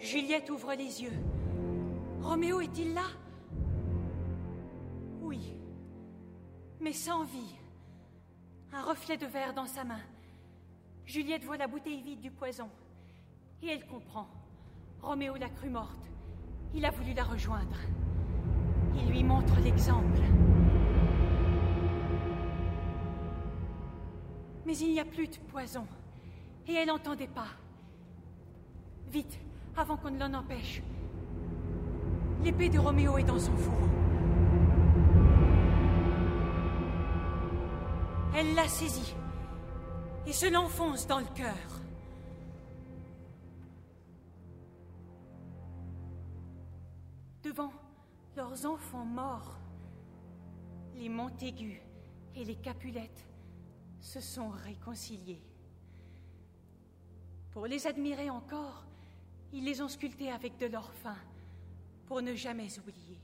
Juliette ouvre les yeux. Roméo est-il là? Oui, mais sans vie. Un reflet de verre dans sa main. Juliette voit la bouteille vide du poison. Et elle comprend. Roméo l'a crue morte. Il a voulu la rejoindre. Il lui montre l'exemple. Mais il n'y a plus de poison. Et elle entend des pas. Vite, avant qu'on ne l'en empêche. L'épée de Roméo est dans son fourreau. Elle l'a saisie et se l'enfonce dans le cœur. Devant leurs enfants morts, les Montaigu et les Capulettes se sont réconciliés. Pour les admirer encore, ils les ont sculptés avec de l'or fin, pour ne jamais oublier.